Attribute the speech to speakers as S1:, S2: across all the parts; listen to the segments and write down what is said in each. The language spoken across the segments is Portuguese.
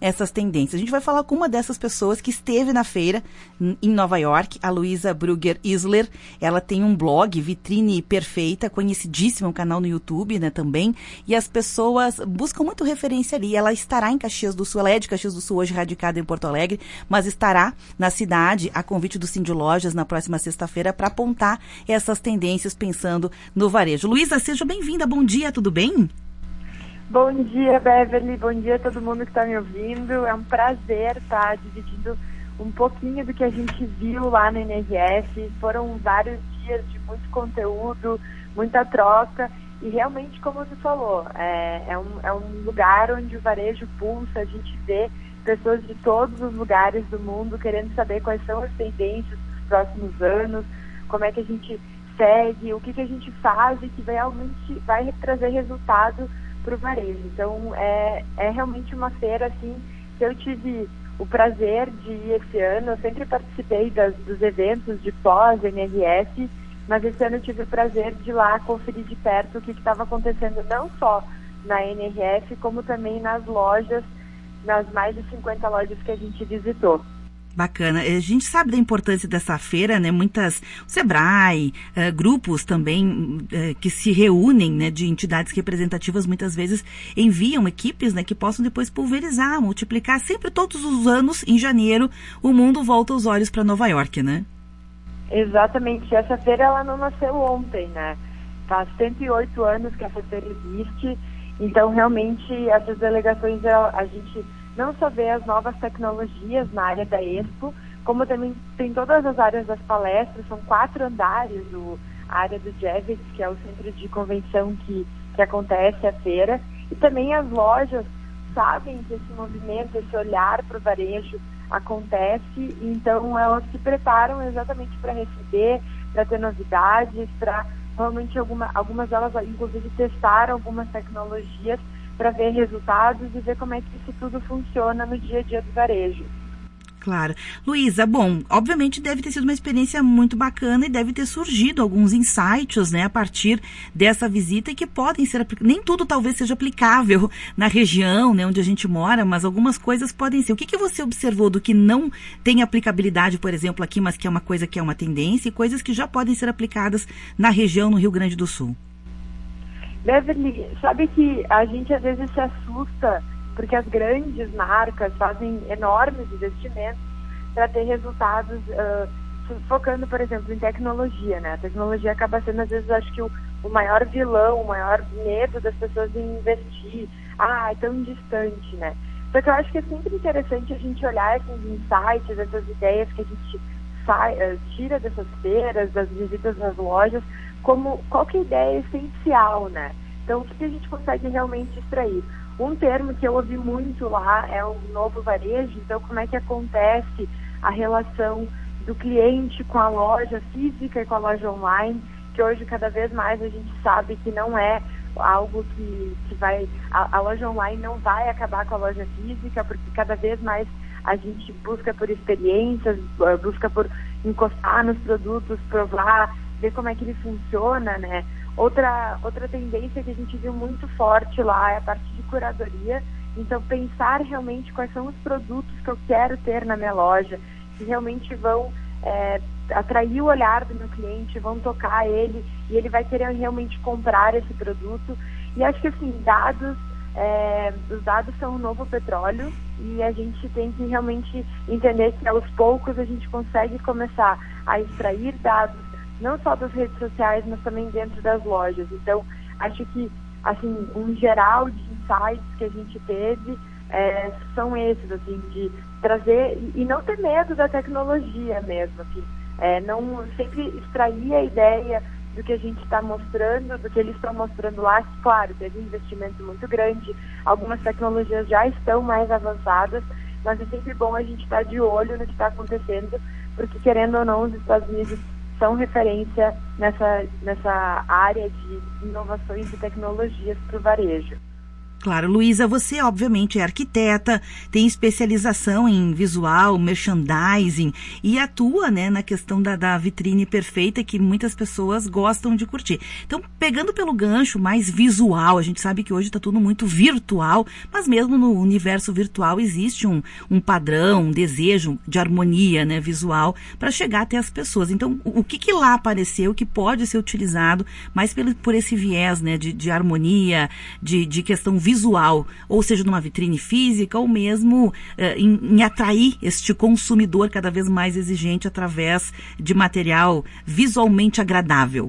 S1: essas tendências. A gente vai falar com uma dessas pessoas que esteve na feira em Nova York, a Luísa Brugger Isler. Ela tem um blog, Vitrine Perfeita, conhecidíssimo, um canal no YouTube, né, também, e as pessoas buscam muito referência ali. Ela estará em Caxias do Sul, ela é de Caxias do Sul, hoje radicada em Porto Alegre, mas estará na cidade, a convite do Cindy Lojas, na próxima sexta-feira, para apontar essas tendências pensando no varejo. Luísa, seja bem-vinda, bom dia, tudo bem?
S2: Bom dia, Beverly, bom dia a todo mundo que está me ouvindo. É um prazer estar dividindo um pouquinho do que a gente viu lá na NRF. Foram vários dias de muito conteúdo, muita troca e realmente, como você falou, é um lugar onde o varejo pulsa. A gente vê pessoas de todos os lugares do mundo querendo saber quais são as tendências dos próximos anos, como é que a gente segue, o que a gente faz e que realmente vai trazer resultado para o varejo. Então, é realmente uma feira assim que eu tive o prazer de ir esse ano. Eu sempre participei dos eventos de pós-NRF, mas esse ano eu tive o prazer de ir lá conferir de perto o que estava acontecendo não só na NRF, como também nas lojas, nas mais de 50 lojas que a gente visitou.
S1: Bacana. A gente sabe da importância dessa feira, né? O Sebrae, grupos também que se reúnem, né? De entidades representativas, muitas vezes enviam equipes, né? Que possam depois pulverizar, multiplicar. Sempre, todos os anos, em janeiro, o mundo volta os olhos para Nova York, né?
S2: Exatamente. Essa feira, ela não nasceu ontem, né? Faz 108 anos que essa feira existe. Então, realmente, essas delegações, a gente não só vê as novas tecnologias na área da Expo, como também tem todas as áreas das palestras. São 4 andares, a área do Javits, que é o centro de convenção que acontece a feira, e também as lojas sabem que esse movimento, esse olhar para o varejo acontece, então elas se preparam exatamente para receber, para ter novidades, para realmente algumas delas inclusive testaram algumas tecnologias para ver resultados e ver como é que isso tudo funciona no dia a dia do varejo.
S1: Claro. Luísa, bom, obviamente deve ter sido uma experiência muito bacana e deve ter surgido alguns insights, né, a partir dessa visita e que podem ser, nem tudo talvez seja aplicável na região, né, onde a gente mora, mas algumas coisas podem ser. O que você observou do que não tem aplicabilidade, por exemplo, aqui, mas que é uma coisa que é uma tendência, e coisas que já podem ser aplicadas na região, no Rio Grande do Sul?
S2: Beverly, sabe que a gente às vezes se assusta porque as grandes marcas fazem enormes investimentos para ter resultados, focando, por exemplo, em tecnologia, né? A tecnologia acaba sendo, às vezes, acho que o maior vilão, o maior medo das pessoas em investir. É tão distante, né? Só que eu acho que é sempre interessante a gente olhar esses insights, essas ideias que a gente tira dessas feiras, das visitas nas lojas, como qual que é a ideia essencial, né? Então, o que a gente consegue realmente extrair? Um termo que eu ouvi muito lá é o novo varejo. Então, como é que acontece a relação do cliente com a loja física e com a loja online, que hoje cada vez mais a gente sabe que não é algo que vai... A loja online não vai acabar com a loja física, porque cada vez mais a gente busca por experiências, busca por encostar nos produtos, provar, ver como é que ele funciona, né? Outra tendência que a gente viu muito forte lá é a parte de curadoria. Então, pensar realmente quais são os produtos que eu quero ter na minha loja, que realmente vão atrair o olhar do meu cliente, vão tocar ele, e ele vai querer realmente comprar esse produto. E acho que, assim, os dados são o novo petróleo, e a gente tem que realmente entender que aos poucos a gente consegue começar a extrair dados, não só das redes sociais, mas também dentro das lojas. Então, acho que, assim, um geral de insights que a gente teve são esses, assim, de trazer e não ter medo da tecnologia mesmo, assim, não sempre extrair a ideia do que a gente está mostrando, do que eles estão mostrando lá. Claro, teve um investimento muito grande, algumas tecnologias já estão mais avançadas, mas é sempre bom a gente estar de olho no que está acontecendo, porque, querendo ou não, os Estados Unidos são referência nessa área de inovações e tecnologias para o varejo.
S1: Claro. Luísa, você obviamente é arquiteta, tem especialização em visual, merchandising e atua, né, na questão da vitrine perfeita que muitas pessoas gostam de curtir. Então, pegando pelo gancho mais visual, a gente sabe que hoje está tudo muito virtual, mas mesmo no universo virtual existe um padrão, um desejo de harmonia, né, visual para chegar até as pessoas. Então, o que lá apareceu que pode ser utilizado mais por esse viés, né, de harmonia, de questão visual, ou seja, numa vitrine física, ou mesmo em atrair este consumidor cada vez mais exigente através de material visualmente agradável?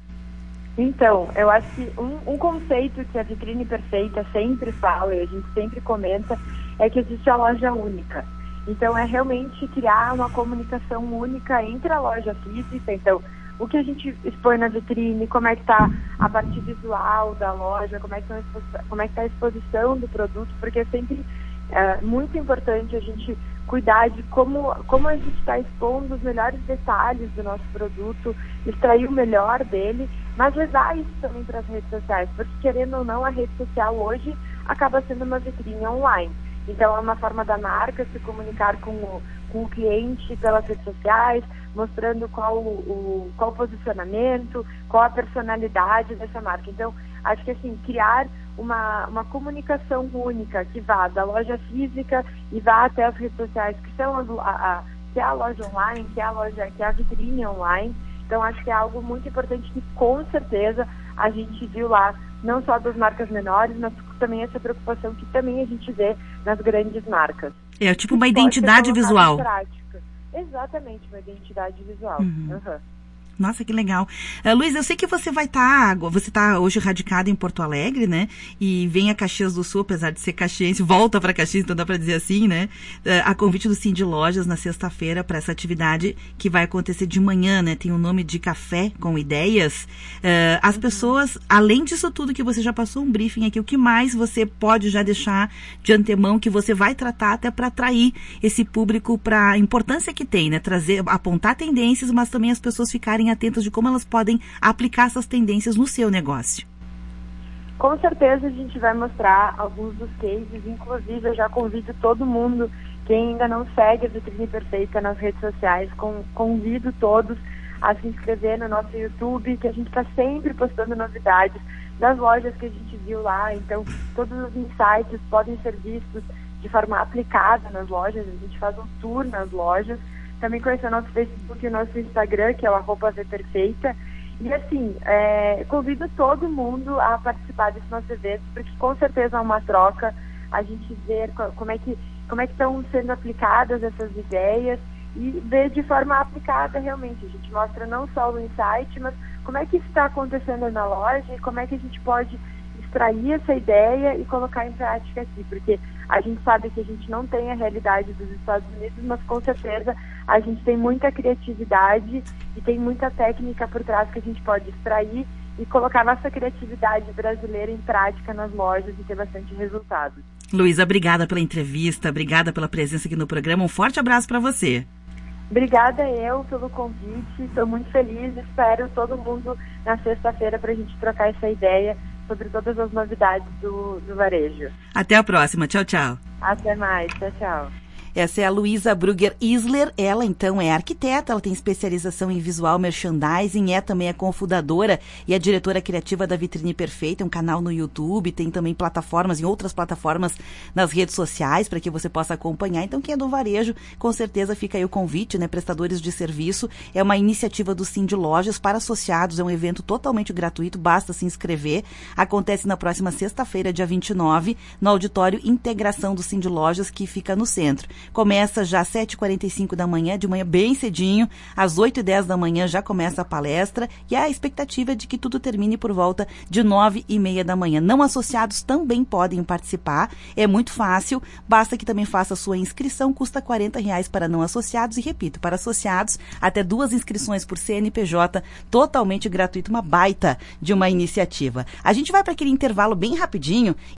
S2: Então, eu acho que um conceito que a Vitrine Perfeita sempre fala, e a gente sempre comenta, é que existe a loja única. Então, é realmente criar uma comunicação única entre a loja física. Então, o que a gente expõe na vitrine, como é que está a parte visual da loja, como é que está a exposição do produto, porque é sempre muito importante a gente cuidar de como a gente está expondo os melhores detalhes do nosso produto, extrair o melhor dele, mas levar isso também para as redes sociais, porque querendo ou não, a rede social hoje acaba sendo uma vitrine online. Então, é uma forma da marca se comunicar com o cliente pelas redes sociais, mostrando qual o posicionamento, qual a personalidade dessa marca. Então, acho que assim, criar uma comunicação única que vá da loja física e vá até as redes sociais, que são que é a loja online, que é a vitrine online. Então, acho que é algo muito importante que, com certeza, a gente viu lá, não só das marcas menores, mas também essa preocupação que também a gente vê nas grandes marcas.
S1: É tipo uma identidade visual.
S2: Exatamente, uma identidade visual.
S1: Uhum. Nossa, que legal. Luísa, eu sei que você você está hoje radicada em Porto Alegre, né? E vem a Caxias do Sul, apesar de ser caxiense, volta para Caxias, então dá para dizer assim, né? A convite do Cindy Lojas na sexta-feira para essa atividade que vai acontecer de manhã, né? Tem o nome de Café com Ideias. As pessoas, além disso tudo que você já passou um briefing aqui, o que mais você pode já deixar de antemão que você vai tratar até para atrair esse público para a importância que tem, né? Apontar tendências, mas também as pessoas ficarem atentas de como elas podem aplicar essas tendências no seu negócio.
S2: Com certeza a gente vai mostrar alguns dos cases, inclusive eu já convido todo mundo, quem ainda não segue a Vitrine Perfeita nas redes sociais, convido todos a se inscrever no nosso YouTube, que a gente está sempre postando novidades das lojas que a gente viu lá. Então, todos os insights podem ser vistos de forma aplicada nas lojas, a gente faz um tour nas lojas. Também conhecer o nosso Facebook e o nosso Instagram, que é o @vperfeita. E assim, convido todo mundo a participar desse nosso evento, porque com certeza é uma troca, a gente ver como é que estão sendo aplicadas essas ideias e ver de forma aplicada realmente. A gente mostra não só o insight, mas como é que isso está acontecendo na loja e como é que a gente pode extrair essa ideia e colocar em prática aqui, porque a gente sabe que a gente não tem a realidade dos Estados Unidos, mas com certeza a gente tem muita criatividade e tem muita técnica por trás que a gente pode extrair e colocar nossa criatividade brasileira em prática nas lojas e ter bastante resultado.
S1: Luísa, obrigada pela entrevista, obrigada pela presença aqui no programa, um forte abraço para você.
S2: Obrigada eu pelo convite, estou muito feliz, espero todo mundo na sexta-feira para a gente trocar essa ideia sobre todas as novidades do varejo.
S1: Até a próxima, tchau, tchau.
S2: Até mais, tchau, tchau.
S1: Essa é a Luísa Brugger Isler, ela então é arquiteta, ela tem especialização em visual merchandising, é também a cofundadora e a diretora criativa da Vitrine Perfeita, um canal no YouTube, tem também plataformas, em outras plataformas nas redes sociais para que você possa acompanhar. Então quem é do varejo, com certeza fica aí o convite, né? Prestadores de serviço, é uma iniciativa do Cindy Lojas para associados, é um evento totalmente gratuito, basta se inscrever. Acontece na próxima sexta-feira, dia 29, no auditório Integração do Cindy Lojas, que fica no centro. Começa já às 7h45 da manhã, de manhã bem cedinho, às 8h10 da manhã já começa a palestra e a expectativa é de que tudo termine por volta de 9h30 da manhã. Não associados também podem participar, é muito fácil, basta que também faça a sua inscrição, custa R$40 para não associados e, repito, para associados, até 2 inscrições por CNPJ, totalmente gratuito, uma baita de uma iniciativa. A gente vai para aquele intervalo bem rapidinho